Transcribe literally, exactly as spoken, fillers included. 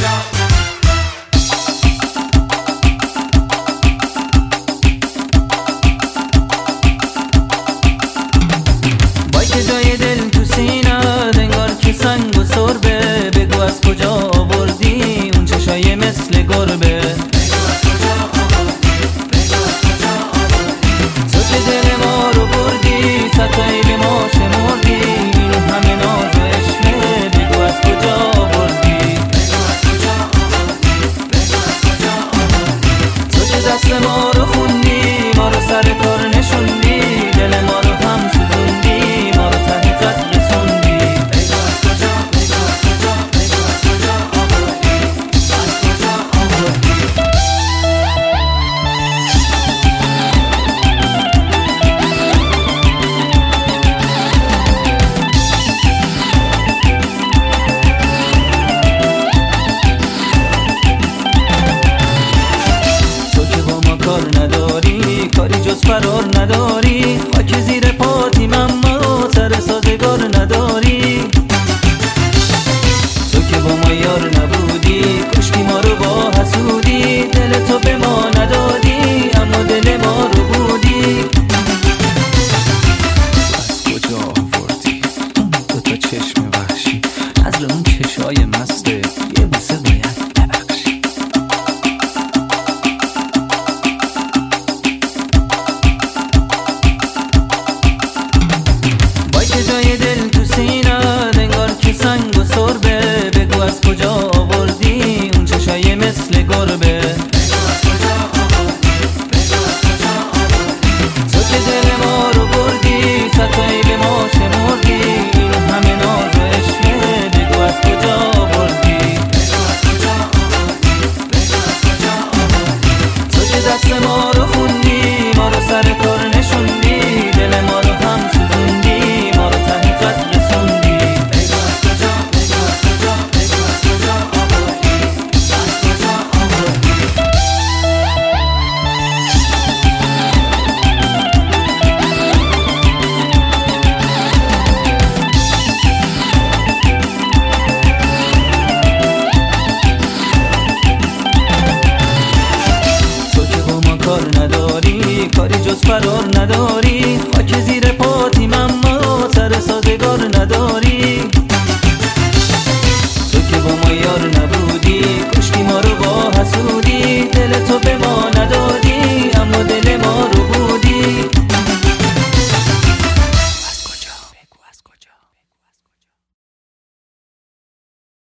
که جای دل تو سینه انگار که سنگ و سربه، بگو از کجا آوردی اون چشای مثل گربه. تو که دل ما رو بردی، ستایی به ما شمردی، این همه ناز و عشقه، بگو از کجا آوردی. تو که دست ما رو خوندی، ما رو سر کار نشوندی، دل ما رو هم سوزوندی، کاری جز فرار نداری، خاک زیر پاتیم اما سر سازگار نداری. تو که با ما یار نبودی، کشتی ما رو با حسودی، دل تو به ما ندادی اما دل ما رو بودی. از کجا آوردی اون دوتا چشم وحشی، نظر اون چشای مسته، یه بوسه باید ببخشی. که جای دل تو سینه انگار که سنگ و سربه، بگو از کجا آوردی اون چشای مثل گربه. تو که دل ما رو بردی، ستایی به ما شمردی، این همه ناز و عشقه، بگو از کجا آوردی. تو که دست ما رو خوندی، ما رو سر کار نشوندی، دل ما رو هم سوزوندی، نداری کاری جز فرار نداری، خاک زیر پاتیم اما سر سازگار نداری. تو که با ما یار نبودی، کشتی ما رو با حسودی، دل تو به ما